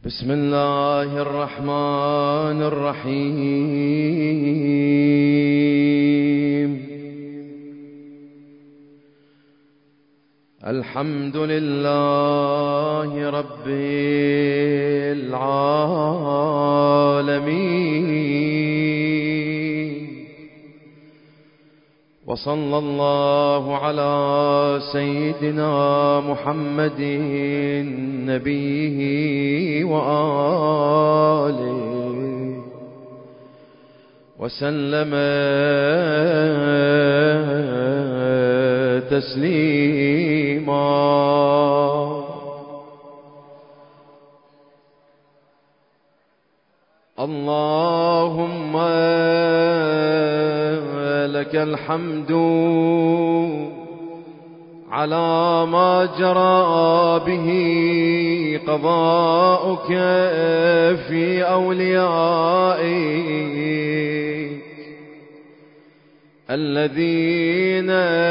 بسم الله الرحمن الرحيم. الحمد لله رب العالمين، وصلى الله على سيدنا محمد نبيه وآله وسلم تسليما. اللهم لك الحمد على ما جرى به قضاؤك في أوليائك الذين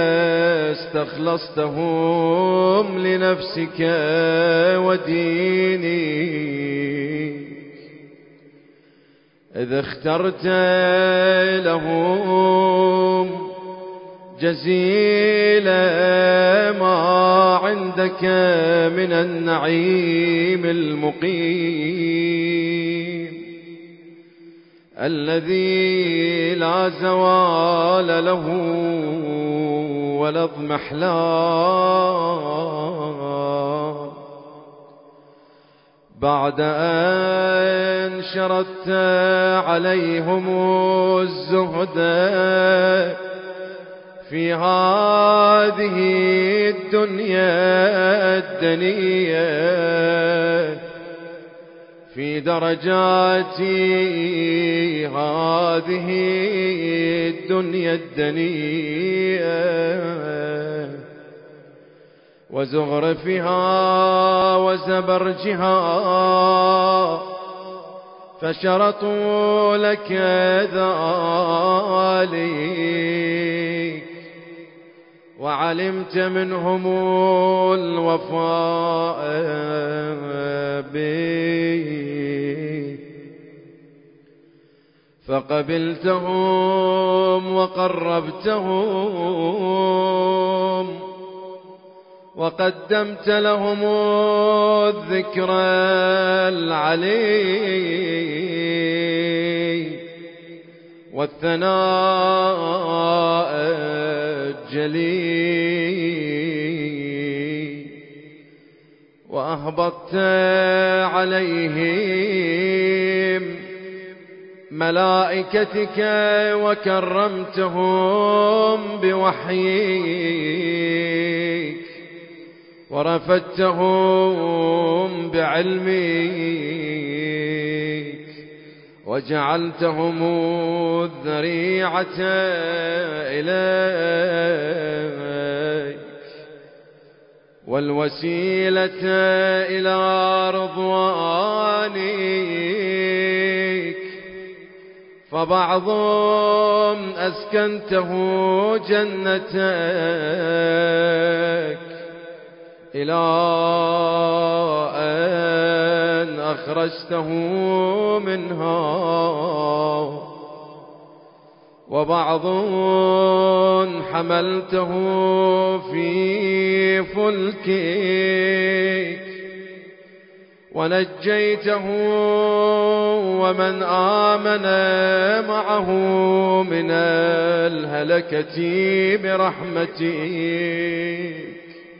استخلصتهم لنفسك ودينك، إذا اخترت لهم جزيل ما عندك من النعيم المقيم الذي لا زوال له ولا اضمحلال، بعد أن شردت عليهم الزهد في هذه الدنيا الدنية، في درجات هذه الدنيا الدنية وزخرفها وزبرجها، فشرطوا لك ذلك وعلمت منهم الوفاء به، فقبلتهم وقربتهم وقدمت لهم الذكر العلي والثناء الجليل، وأهبطت عليهم ملائكتك وكرمتهم بوحيك ورفدتهم بعلمك وجعلتهم الذريعة إليك والوسيلة إلى رضوانك، فبعضهم أسكنته جنتك إلى أن أخرجته منها، وبعض حملته في فلكك ونجيته ومن آمن معه من الهلكة برحمتك،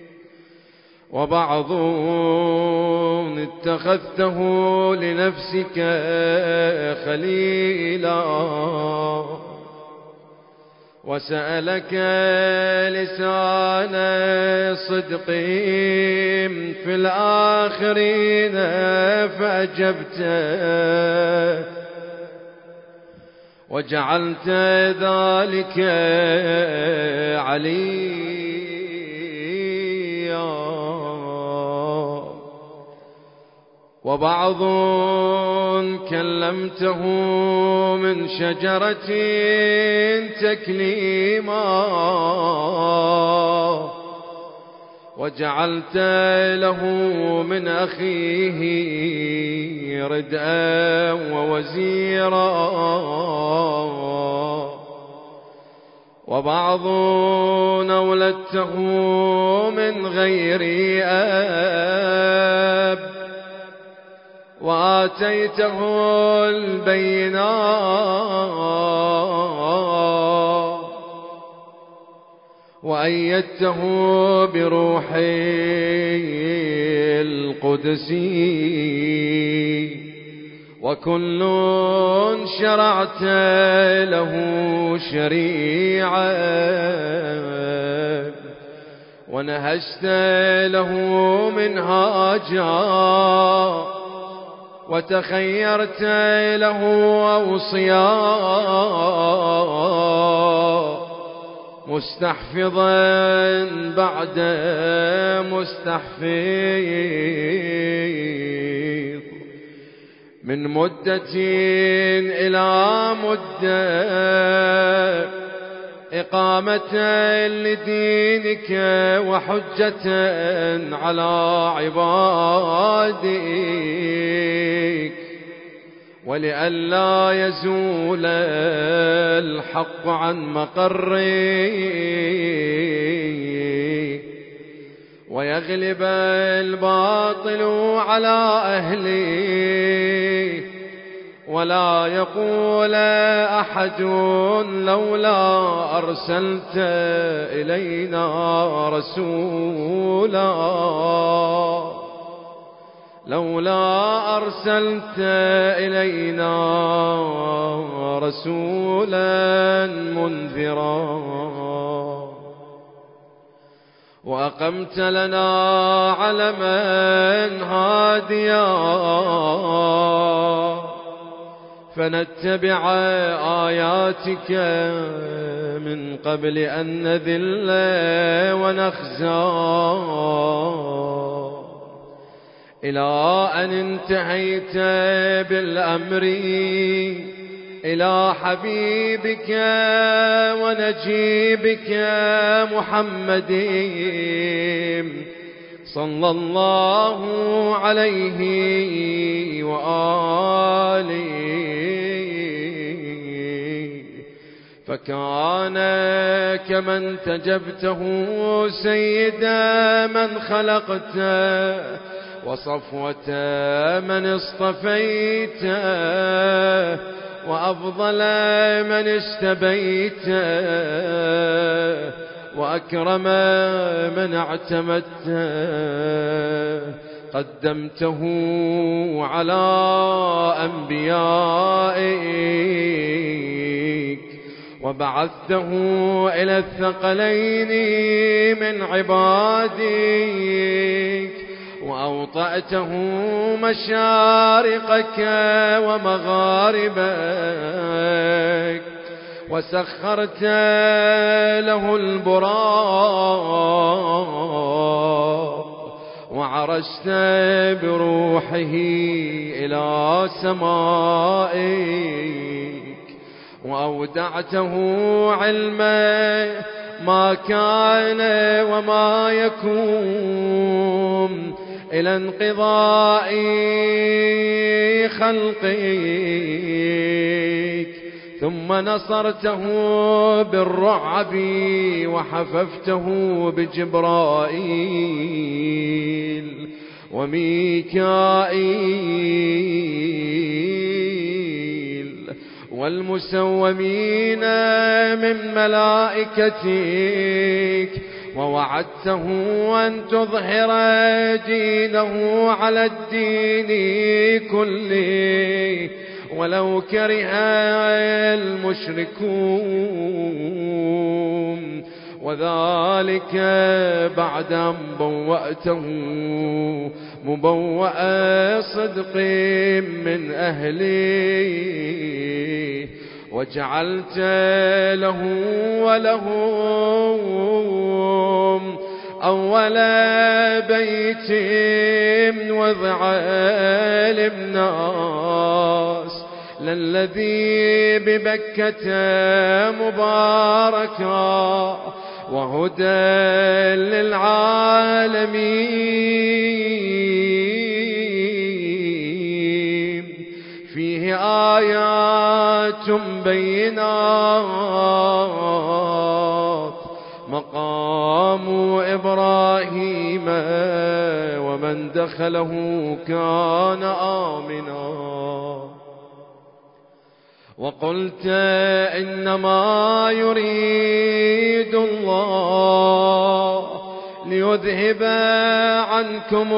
وبعض اتخذته لنفسك خليلا وسألك لسان صدق في الآخرين فأجبته وجعلت ذلك عليا، وبعض كلمته من شجرة تكليما وجعلت له من أخيه ردءا ووزيرا، وبعض أولدته من غير أب، وآتيته البينات وأيدته بروح القدس، وكل شرعت له شريعة، ونهجت له منهاجا، وتخيرت له أوصياء، مستحفظا بعد مستحفظ، من مدة إلى مدة، إقامة لدينك وحجة على عبادك، ولئلا يزول الحق عن مقره، ويغلب الباطل على أهله، ولا يقول أحد لولا أرسلت إلينا رسولا، لولا أرسلت إلينا رسولا منذرا، وأقمت لنا علما هاديا، فنتبع آياتك من قبل أن نذل ونخزى، إلى أن انتهيت بالأمر إلى حبيبك ونجيبك محمد صلى الله عليه وآله، فكان كمن تجبته سيد من خلقت، وصفوة من اصطفيت، وأفضل من اشتبيت، وأكرم من اعتمدت، قدمته على أنبيائك، وبعثته إلى الثقلين من عبادك، وأوطأته مشارقك ومغاربك، وسخرت له البراق، وعرجت بروحه إلى سمائك، وأودعته علما ما كان وما يكون إلى انقضاء خلقك، ثم نصرته بالرعب، وحففته بجبرائيل وميكائيل والمسومين من ملائكتك، ووعدته أن تظهر دينه على الدين كله ولو كره المشركون، وذلك بعد أن بوأته مبوأ صدق من أهله، وجعلت له ولهم أول بيت وضع للناس للذي ببكة مباركا، وهدى للعالمين، فيه آيات بينات مقام إبراهيم ومن دخله كان آمنا. وقلت إنما يريد الله ليذهب عنكم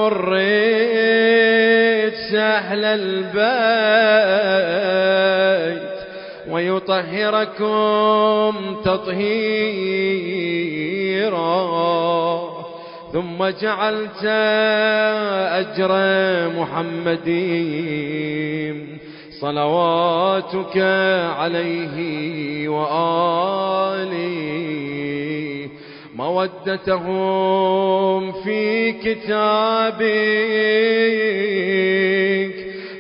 الرجس أهل البيت ويطهركم تطهيرا. ثم جعلت أجر محمد صلواتك عليه وآله مودتهم في كتابك،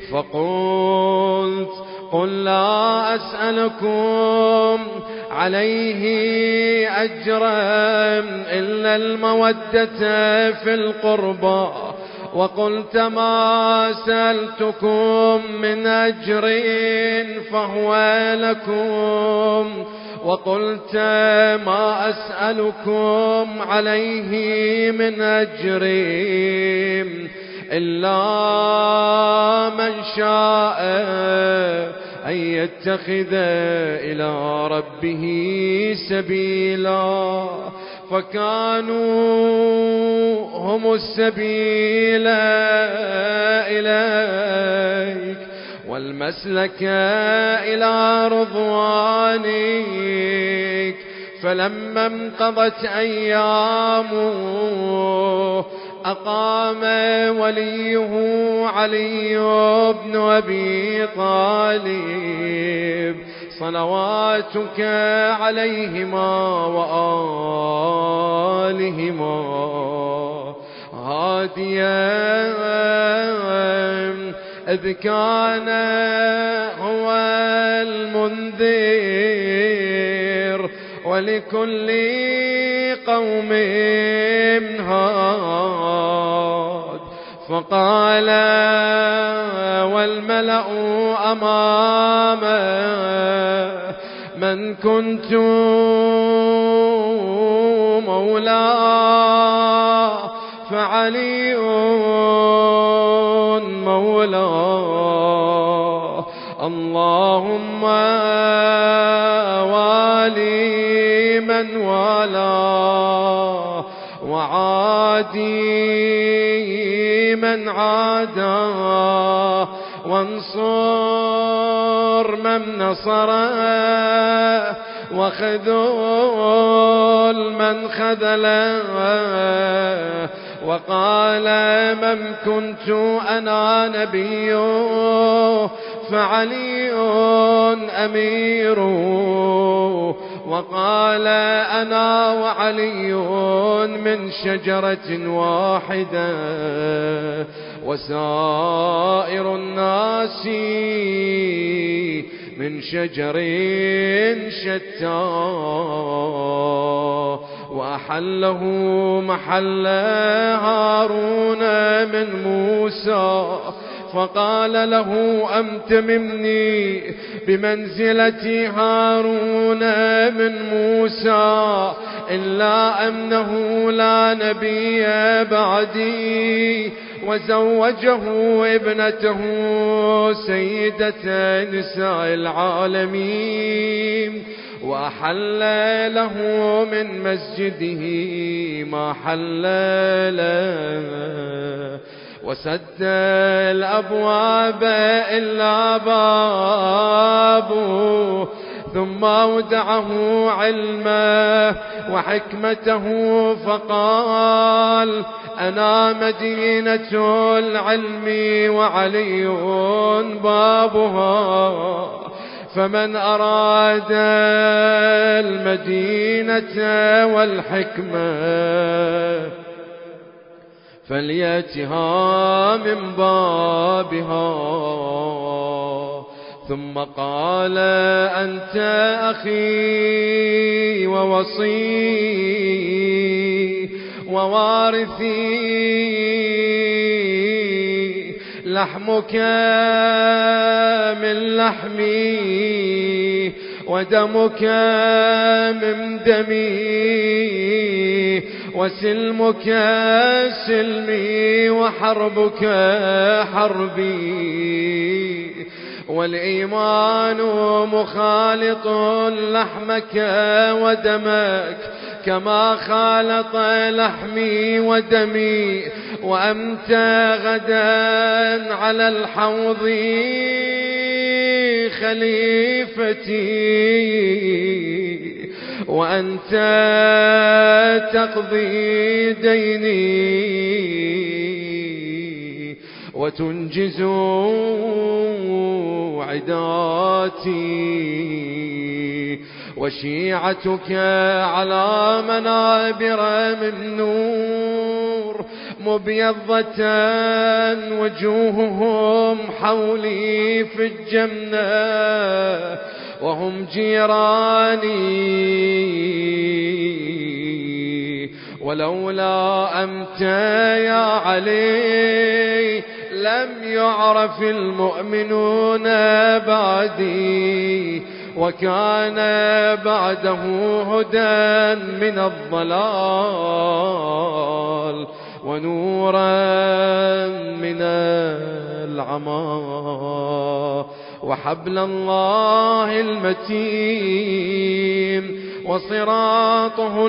فقلت قل لا أسألكم عليه أجرا إلا المودة في القربى، وقلت ما سألتكم من أجر فهو لكم، وقلت ما أسألكم عليه من أجر إلا من شاء أن يتخذ إلى ربه سبيلا، فكانوا هم السبيل إليك والمسلك إلى رضوانك. فلما انقضت أيامه أقام وليه علي بن أبي طالب صلواتك عليهما وآلهما هاديا، إذ كان هو المنذر ولكل قوم هاد. فقال والملأ أمامه من كنت مولاه فعلي مولاه، اللهم والي من والاه وعادي من عاداه، وانصر من نصره وخذل من خذله. وقال من كنت أنا نبيه فعلي أمير، وقال أنا وعلي من شجرة واحدة وسائر الناس من شجر شتى. وأحله محل هارون من موسى، فقال له أمتممني بمنزلة هارون من موسى إلا أنه لا نبي بعدي. وزوجه ابنته سيدة نساء العالمين، وأحل له من مسجده ما حل له، وسد الأبواب إلا بابه. ثم أودعه علمه وحكمته فقال أنا مدينة العلم وعلي بابها، فمن أراد المدينة والحكمة فليأتها من بابها. ثم قال أنت أخي ووصي ووارثي، لحمك من لحمي ودمك من دمي، وسلمك سلمي وحربك حربي، والإيمان مخالط لحمك ودمك كما خالط لحمي ودمي، وأنت غدا على الحوض خليفتي، وأنت تقضي ديني وتنجز عداتي، وشيعتك على منابر من نور مبيضة وجوههم حولي في الجنة وهم جيراني، ولولا أنت يا علي لم يعرف المؤمنون بعدي، وكان بعده هدى من الضلال ونورا من العمى، وحبل الله المتين وصراطه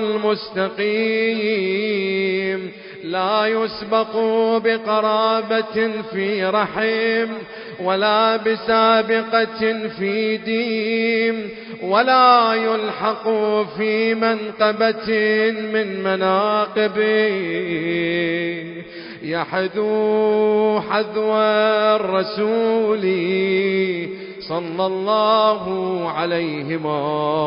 المستقيم لا يسبق بقرابة في رحم، ولا بسابقة في دين، ولا يلحق في منقبة من مناقبه، يحدو حذو الرسول صلى الله عليهما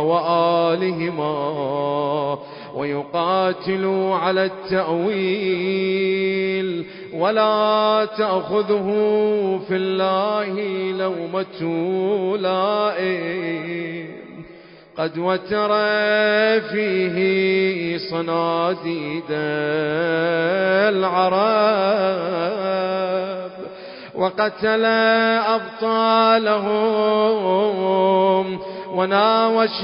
وآلهما، ويقاتل على التأويل، ولا تأخذه في الله لومة لائم، قد وتر فيه صناديد العرب، وقتل أبطالهم وناوش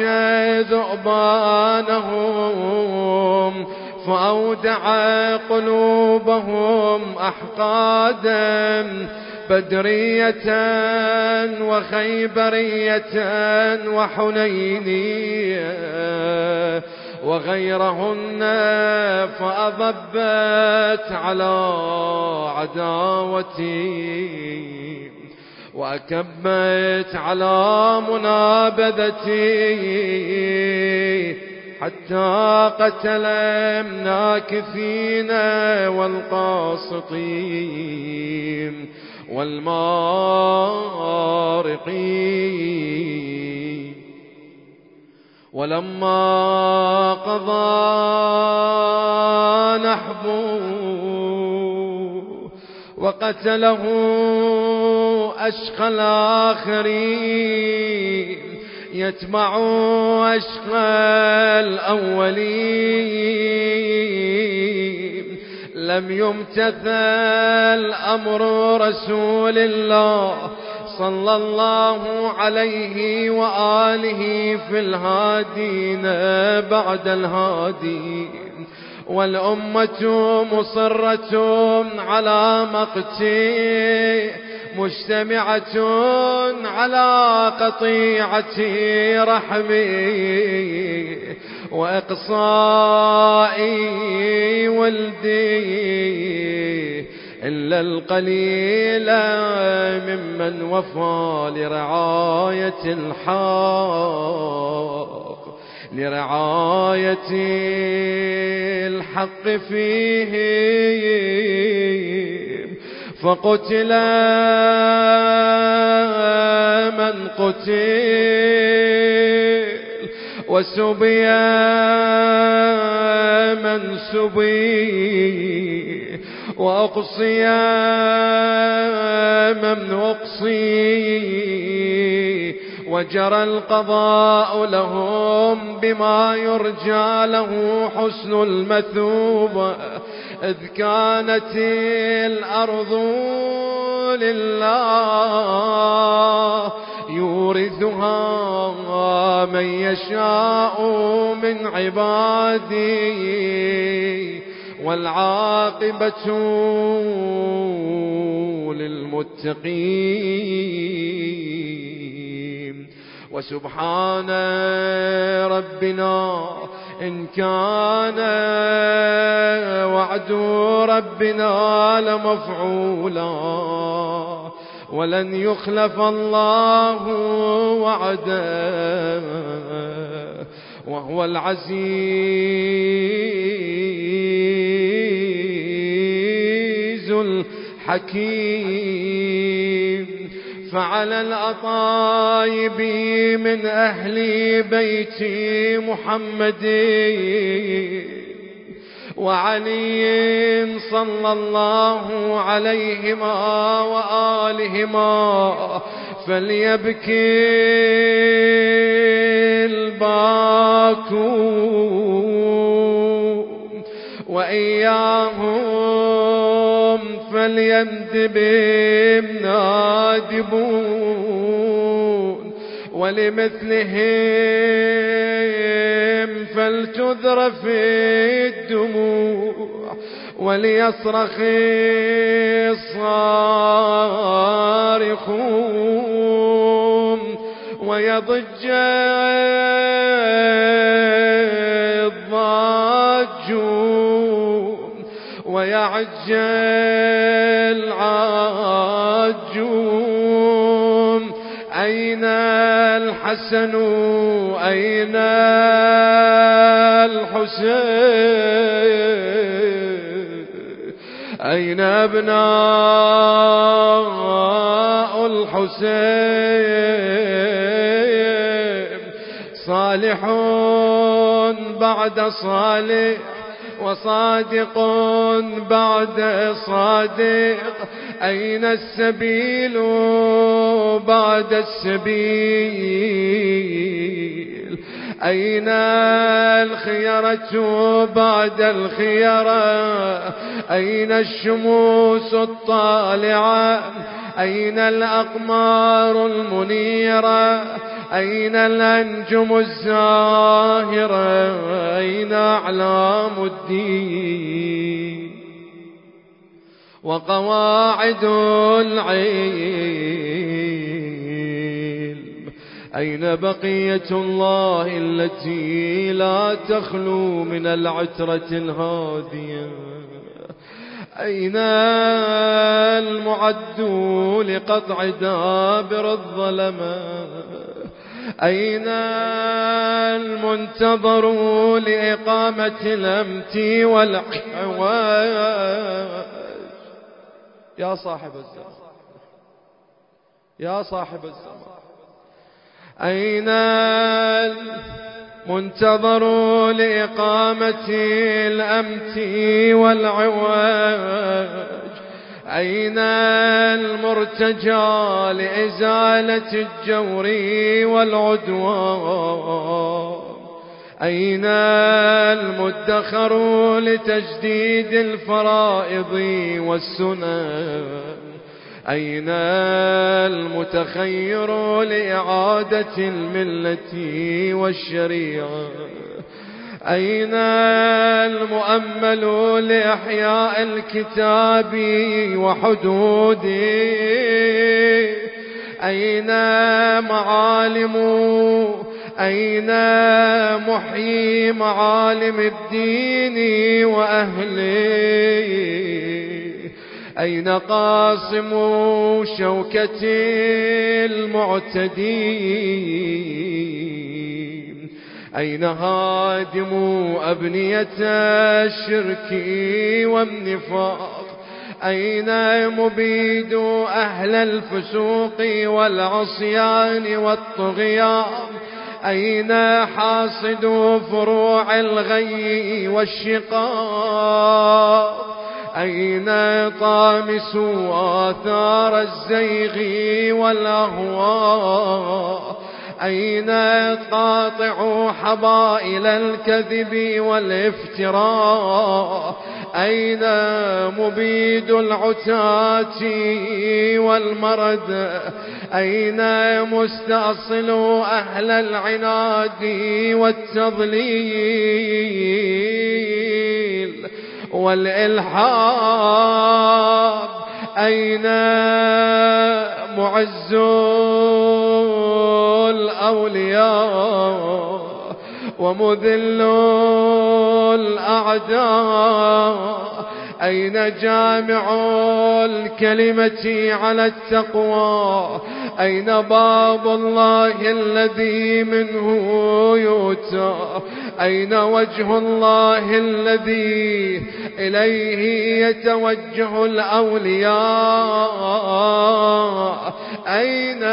ذؤبانهم، فأودع قلوبهم أحقادا بدرية وخيبرية وحنينية وغيرهن، فأضبت على عداوتي وأكبت على منابذتي، حتى قتل الناكثين والقاسطين والمارقين. ولما قضى نحبه وقتله أشقى الآخرين يتبع أشقى الأولين، لم يمتثل أمر رسول الله صلى الله عليه وآله في الهادين بعد الهادين، والأمة مصرة على مقتي، مجتمعة على قطيعة رحمي وإقصاء ولدي، إلا القليل ممن وفى لرعاية الحق، لرعاية الحق فيهم، فقتل من قتل وسبي من سبي وأقصي من أقصي وجرى القضاء لهم بما يرجى له حسن المثوبة إذ كانت الأرض لله يورثها من يشاء من عباده والعاقبة للمتقين. وسبحان ربنا إن كان وعد ربنا لمفعولا ولن يخلف الله وعده وهو العزيز الحكيم. فعلى الأطايب من أهل بيت محمد وعلي صلى الله عليهما وآلهما فليبكي الباكون وإياهم فليندب النادبون ولمثلهم فلتذرف الدموع وليصرخ الصارخون ويضج الضاجون ويعج العاجون. أين الحسن أين الحسين أين أبناء الحسين؟ صالح بعد صالح وصادق بعد صادق أين السبيل بعد السبيل؟ أين الخيرة بعد الخيرة؟ أين الشموس الطالعة؟ أين الأقمار المنيرة؟ أين الأنجم الزاهرة؟ أين أعلام الدين وقواعد العلم؟ أين بقية الله التي لا تخلو من العترة الهادية؟ أين المعد لقطع دابر الظلمة؟ أين المنتظر لإقامة الأمت والعواج؟ يا صاحب الزمان يا صاحب الزمان أين المنتظر لإقامة الأمت والعواج؟ أين المرتجى لإزالة الجور والعدوان؟ أين المدخر لتجديد الفرائض والسنن؟ أين المتخير لإعادة الملة والشريعة؟ أين المؤمل لإحياء الكتاب وحدوده؟ أين معالم أين محيي معالم الدين وأهله؟ أين قاصم شوكة المعتدين؟ أين هادم أبنية الشرك والنفاق؟ أين مبيد أهل الفسوق والعصيان والطغيان؟ أين حاصد فروع الغي والشقاق؟ أين طامس آثار الزيغ والأهواء أين قاطع حبائل الكذب والافتراء أين مبيد العتاة والمرد أين مستأصل أهل العناد والتضليل والإلحاد أين معز الأولياء ومذل الأعداء أين جامع الكلمة على التقوى أين باب الله الذي منه يؤتى أين وجه الله الذي إليه يتوجه الأولياء أين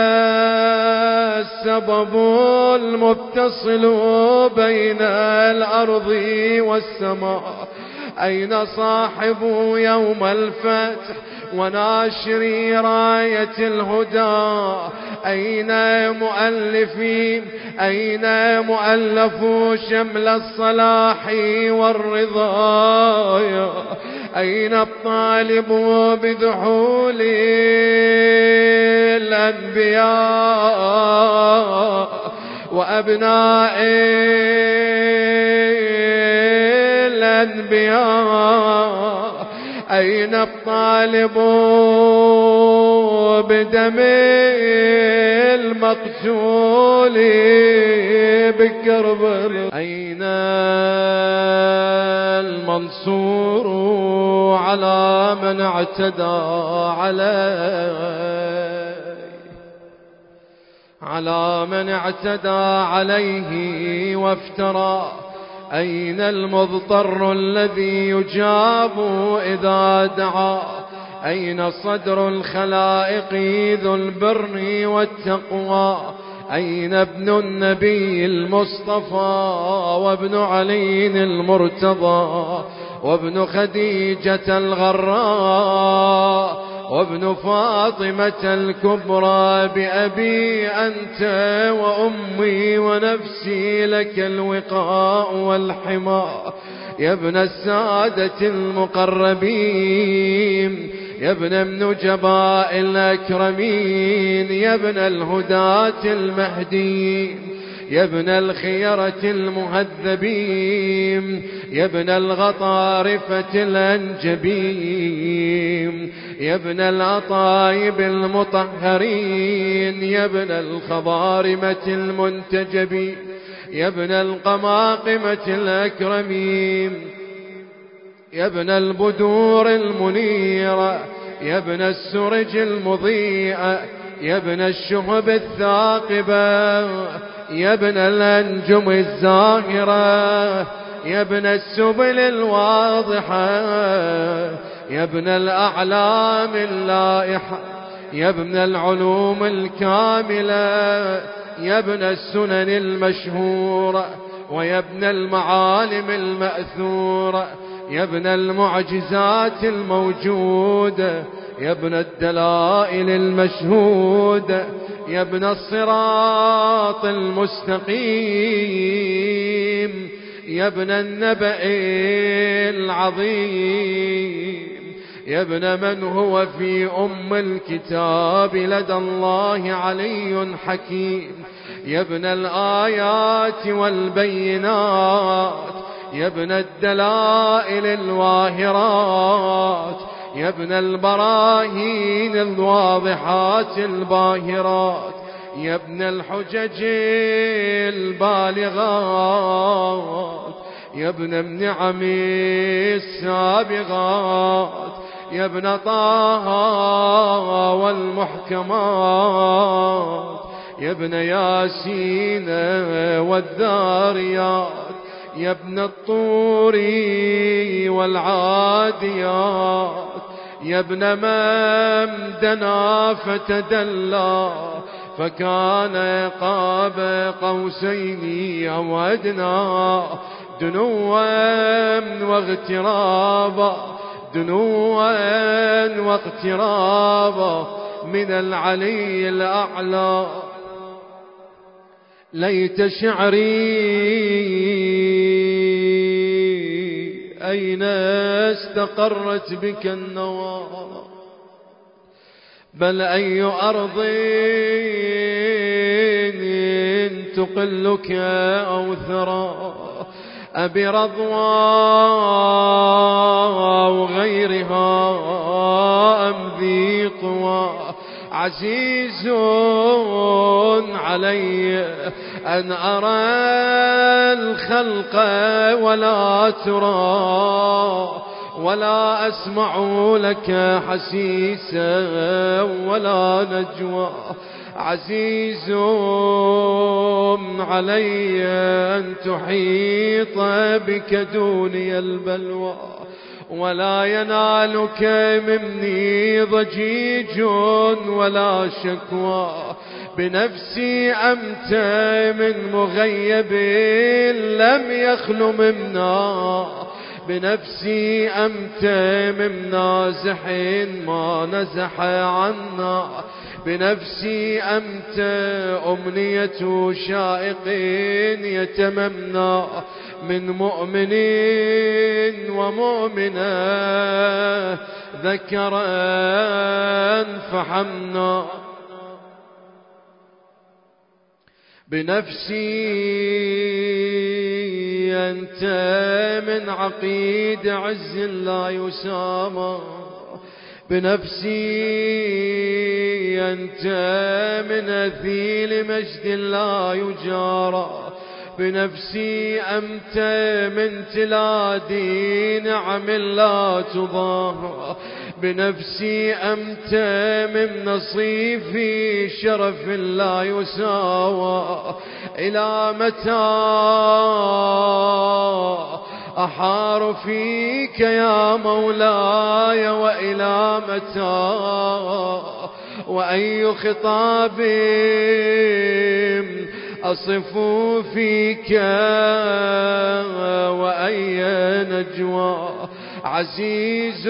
السبب المتصل بين الأرض والسماء أين صاحب يوم الفتح وناشر راية الهدى أين مؤلفين أين مؤلف شمل الصلاح والرضا أين الطالب بدحول الأنبياء وأبناء الأنبياء أين الطالب بدم المقتول بكربلاء أين المنصور على من اعتدى على من اعتدى عليه وافترى أين المضطر الذي يجاب إذا دعا أين صدر الخلائق ذو البر والتقوى أين ابن النبي المصطفى وابن علي المرتضى وابن خديجة الغراء وابن فاطمة الكبرى بأبي أنت وأمي ونفسي لك الوقاء والحماء يا ابن السادة المقربين يا ابن النجباء الأكرمين يا ابن الهداة المهديين يا ابن الخيرة المهذبين يا ابن الغطارفة الأنجبين يا ابن الأطايب المطهرين يا ابن الخضارمة المنتجبين يا ابن القماقمة الأكرمين يا ابن البدور المنيرة يا ابن السرج المضيئة يا ابن الشهب الثاقبة يا ابن الأنجم الزاهرة يا ابن السبل الواضحة يا ابن الأعلام اللائحة يا ابن العلوم الكاملة يا ابن السنن المشهورة ويا ابن المعالم المأثورة يا ابن المعجزات الموجودة يا ابن الدلائل المشهودة يا ابن الصراط المستقيم يا ابن النبأ العظيم يا ابن من هو في أم الكتاب لدى الله علي حكيم يا ابن الآيات والبينات يا ابن الدلائل الواهرات يا ابن البراهين الواضحات الباهرات يا ابن الحجج البالغات يا ابن النعم السابغات يا ابن طه والمحكمات يا ابن ياسين والذاريات يا ابن الطور والعاديات يا ابن من دنا فتدلى فكان قاب قوسين أو أدنى دنوا واغترابا دنوا واقترابا من العلي الأعلى. ليت شعري أين استقرت بك النوى، بل أي أرض تقلك أو ثرى. أبي رضوى وغيرها أم ذي طوى. عزيز علي أن أرى الخلق ولا ترى، ولا أسمع لك حسيسا ولا نجوى. عزيز علي أن تحيط بك دوني البلوى، ولا ينالك مني ضجيج ولا شكوى. بنفسي أمت من مغيب لم يخل منا، بنفسي أمت من نازح ما نزح عنا. بنفسي أمت أمنية شائق يتمنى من مؤمن ومؤمنة ذكرا فحمنا. بنفسي أنت من عقيد عز لا يسامى. بنفسي أنت من أثيل مجد لا يجارى. بنفسي أنت من تلادي نعم لا تضاهى. بنفسي أنت من نصيفي شرف لا يساوى. إلى متى أحار فيك يا مولاي، وإلى متى وأي خطاب أصف فيك وأي نجوى. عزيز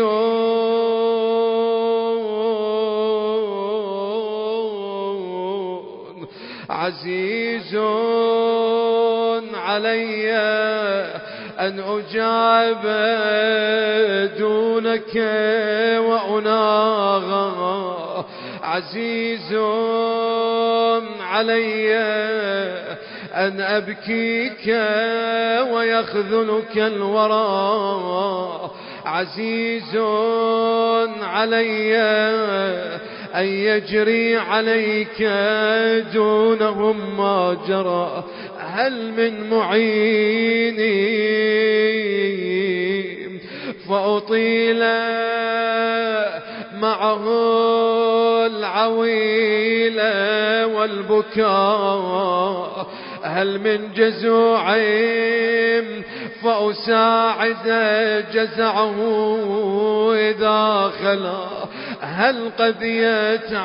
عزيز علي أن أجاب دونك وأناغى. عزيز علي أن أبكيك ويخذلك الورى. عزيز علي أن يجري عليك دونهم ما جرى. هل من معين فأطيل معه العويل والبكاء؟ هل من جزوع فأساعد جزعه إذا خلا؟ هل قذيت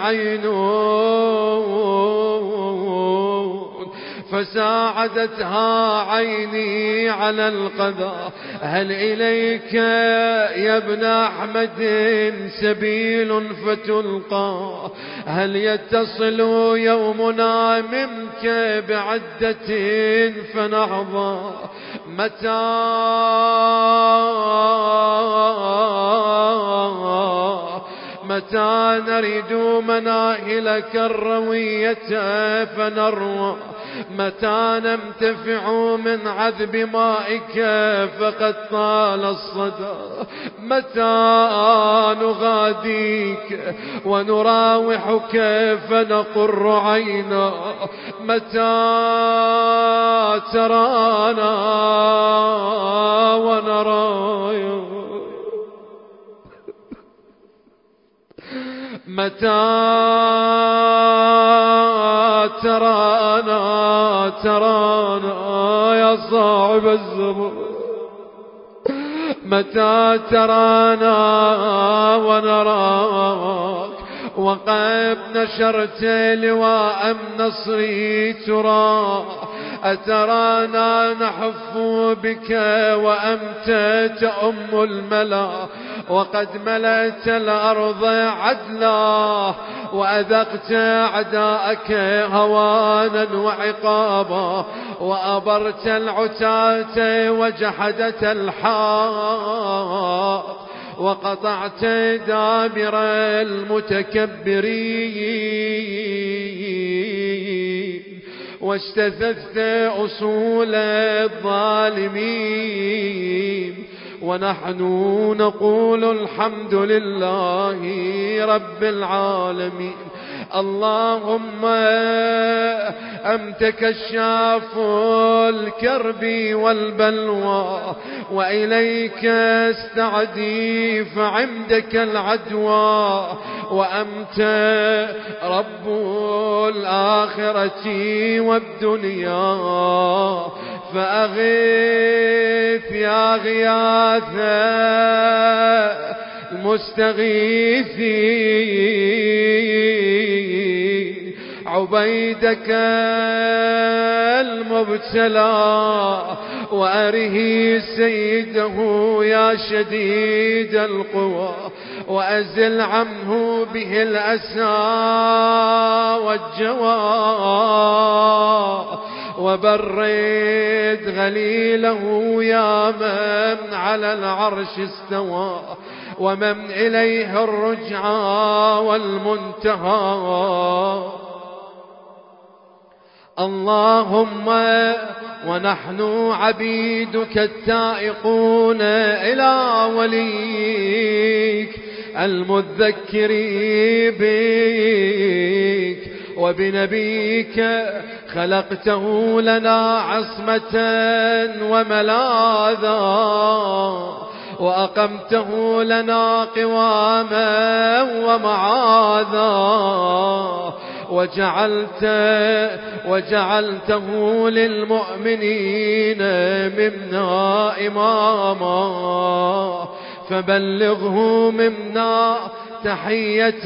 عينه فساعدتها عيني على القضاء؟ هل إليك يا ابن أحمد سبيل فتلقى؟ هل يتصل يومنا منك بعدة فنحظى؟ متى نرد مناهلك الروية فنروى؟ متى ننتفع من عذب مائك فقد طال الصدى؟ متى نغاديك ونراوحك فنقر عينا؟ متى ترانا ونرايا؟ متى ترانا يا صاحب الزمان؟ متى ترانا ونراك وقد نشرت لواء النصر ترى؟ أترانا نحف بك وأنت تأم الملا وقد ملأت الأرض عدلا وأذقت أعداءك هوانا وعقابا وأبرت العتاة وجحدت الحق وقطعت دابر المتكبرين واجتثثت أصول الظالمين ونحن نقول الحمد لله رب العالمين. اللهم أنت كشاف الكرب والبلوى وإليك استعدي فعندك العدوى وأنت رب الآخرة والدنيا فأغيث يا غياث المستغيثين عبيدك المبتلى وأره سيده يا شديد القوى وأزل عنه به الأسى والجوى وبرد غليله يا من على العرش استوى ومن إليه الرجعى والمنتهى. اللهم ونحن عبيدك التائقون إلى وليك المذكر بك وبنبيك خلقته لنا عصمة وملاذا وأقمته لنا قواما ومعاذا وجعلته للمؤمنين منا إماما فبلغه منا تحية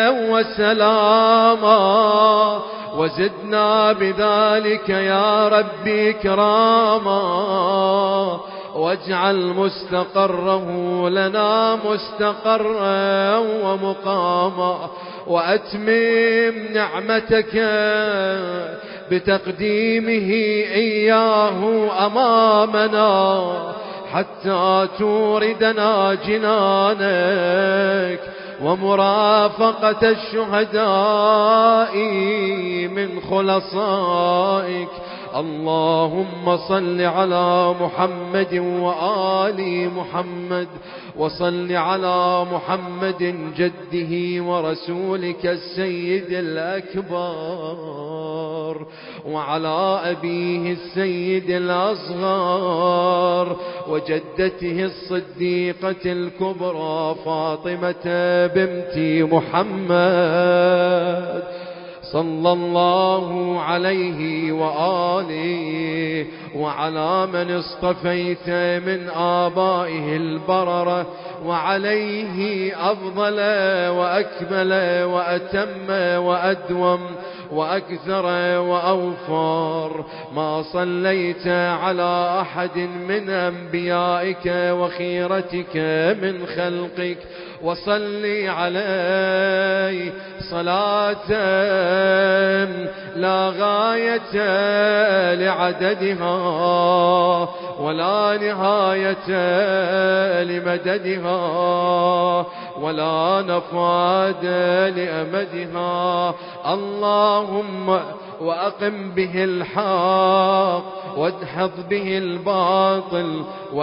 وسلاما وزدنا بذلك يا ربي كراما واجعل مستقره لنا مستقرا ومقاما وأتمم نعمتك بتقديمه إياه أمامنا حتى توردنا جنانك ومرافقة الشهداء من خلصائك. اللهم صل على محمد وآل محمد وصل على محمد جده ورسولك السيد الأكبر وعلى أبيه السيد الأصغر وجدته الصديقة الكبرى فاطمة بنت محمد صلى الله عليه وآله وعلى من اصطفيت من آبائه البررة وعليه أفضل وأكمل وأتم وأدوم وأكثر وأوفر ما صليت على أحد من أنبيائك وخيرتك من خلقك وصلي عليه صلاة لا غاية لعددها ولا نهاية لمددها ولا نفاد لأمدها. اللهم وأقم به الحق وادحض به الباطل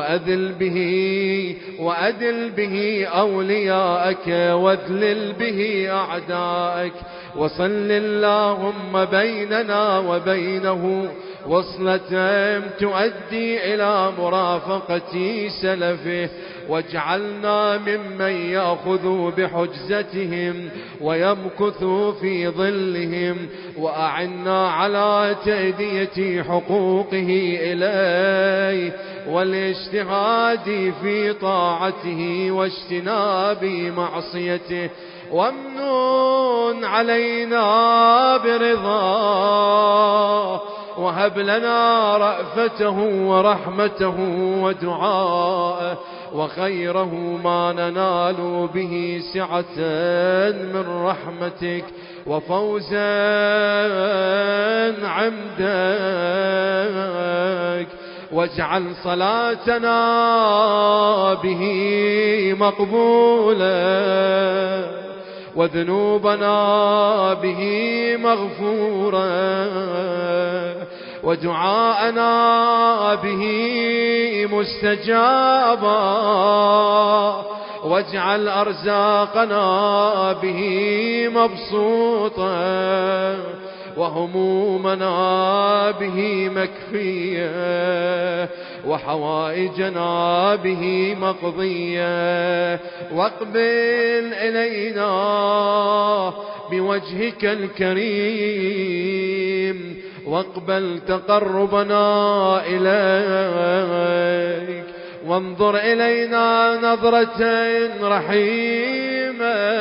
وأذل به أولياءك واذلل به أعداءك وصل اللهم بيننا وبينه وصلة تؤدي إلى مرافقة سلفه واجعلنا ممن يأخذ بحجزتهم ويمكث في ظلهم وأعنا على تأدية حقوقه إليه والاجتهاد في طاعته واجتناب معصيته وامنن علينا برضاه وهب لنا رأفته ورحمته ودعاءه وخيره ما ننال به سعة من رحمتك وفوزا عندك، واجعل صلاتنا به مقبولة وذنوبنا به مغفورة ودعاءنا به مستجابا، واجعل أرزاقنا به مبسوطة وهمومنا به مكفية وحوائجنا به مقضية، واقبل إلينا بوجهك الكريم واقبل تقربنا إليك، وانظر إلينا نظرة رحيمة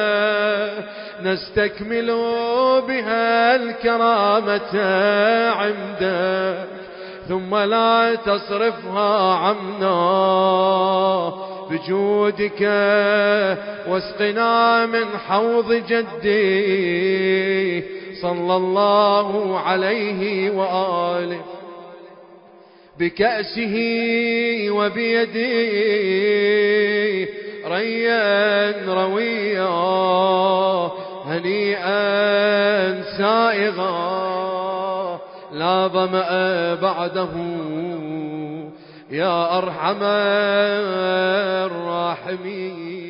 نستكمل بها الكرامة عندك، ثم لا تصرفها عنا بجودك، واسقنا من حوض جدي صلى الله عليه وآله بكأسه وبيده ريا رويا هنيئا سائغا لا ظمأ بعده يا أرحم الراحمين.